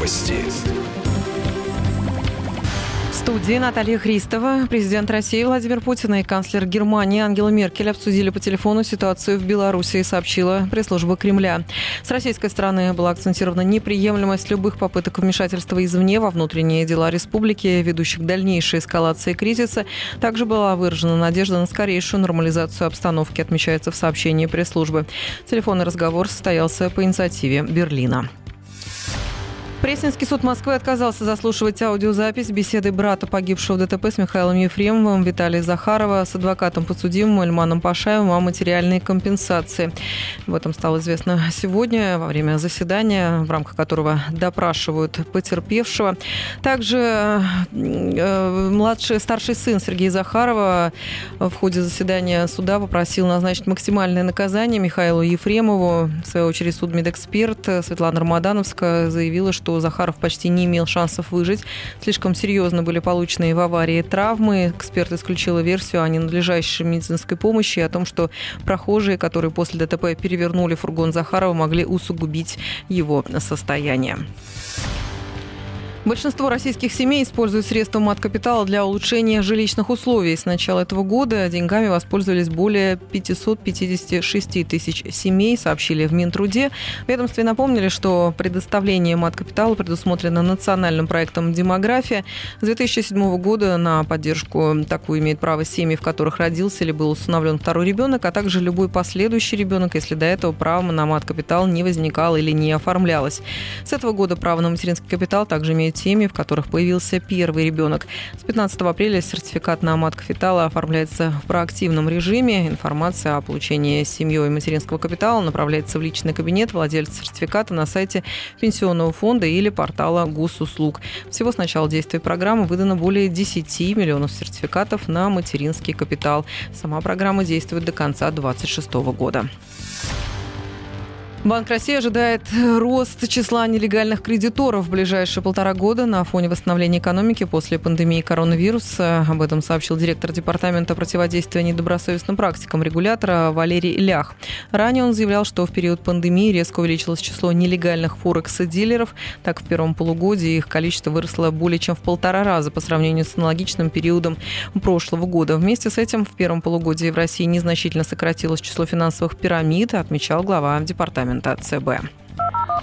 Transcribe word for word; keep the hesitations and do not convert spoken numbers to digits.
Новости. В студии Наталья Христова. Президент России Владимир Путин и канцлер Германии Ангела Меркель обсудили по телефону ситуацию в Беларуси, сообщила пресс-служба Кремля. С российской стороны была акцентирована неприемлемость любых попыток вмешательства извне во внутренние дела республики, ведущих к дальнейшей эскалации кризиса. Также была выражена надежда на скорейшую нормализацию обстановки, отмечается в сообщении пресс-службы. Телефонный разговор состоялся по инициативе Берлина. Пресненский суд Москвы отказался заслушивать аудиозапись беседы брата погибшего в ДТП с Михаилом Ефремовым Виталия Захарова с адвокатом подсудимым Ильманом Пашаевым о материальной компенсации. Об этом стало известно сегодня во время заседания, в рамках которого допрашивают потерпевшего. Также младший, старший сын Сергея Захарова в ходе заседания суда попросил назначить максимальное наказание Михаилу Ефремову. В свою очередь судмедэксперт Светлана Рамадановская заявила, что Захаров почти не имел шансов выжить. Слишком серьезно были получены в аварии травмы. Эксперт исключила версию о ненадлежащей медицинской помощи и о том, что прохожие, которые после ДТП перевернули фургон Захарова, могли усугубить его состояние. Большинство российских семей используют средства мат-капитала для улучшения жилищных условий. С начала этого года деньгами воспользовались более пятьсот пятьдесят шесть тысяч семей, сообщили в Минтруде. В ведомстве напомнили, что предоставление мат-капитала предусмотрено национальным проектом «Демография». С две тысячи седьмого года на поддержку такую имеют право семьи, в которых родился или был усыновлен второй ребенок, а также любой последующий ребенок, если до этого право на мат-капитал не возникало или не оформлялось. С этого года право на материнский капитал также имеют семьи, в которых появился первый ребенок. С пятнадцатого апреля сертификат на мат-капитал оформляется в проактивном режиме. Информация о получении семьей материнского капитала направляется в личный кабинет владельца сертификата на сайте Пенсионного фонда или портала Госуслуг. Всего с начала действия программы выдано более десять миллионов сертификатов на материнский капитал. Сама программа действует до конца две тысячи двадцать шестого года. Банк России ожидает рост числа нелегальных кредиторов в ближайшие полтора года на фоне восстановления экономики после пандемии коронавируса. Об этом сообщил директор департамента противодействия недобросовестным практикам регулятора Валерий Лях. Ранее он заявлял, что в период пандемии резко увеличилось число нелегальных форекс-дилеров. Так, в первом полугодии их количество выросло более чем в полтора раза по сравнению с аналогичным периодом прошлого года. Вместе с этим в первом полугодии в России незначительно сократилось число финансовых пирамид, отмечал глава департамента ЦБ.